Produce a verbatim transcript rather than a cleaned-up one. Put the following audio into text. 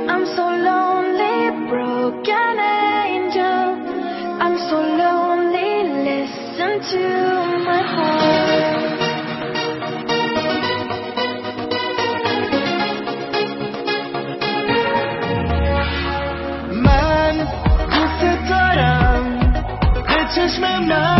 I'm so lonely, broken angel. I'm so lonely, listen to my heart. من دوست دارم به چشم من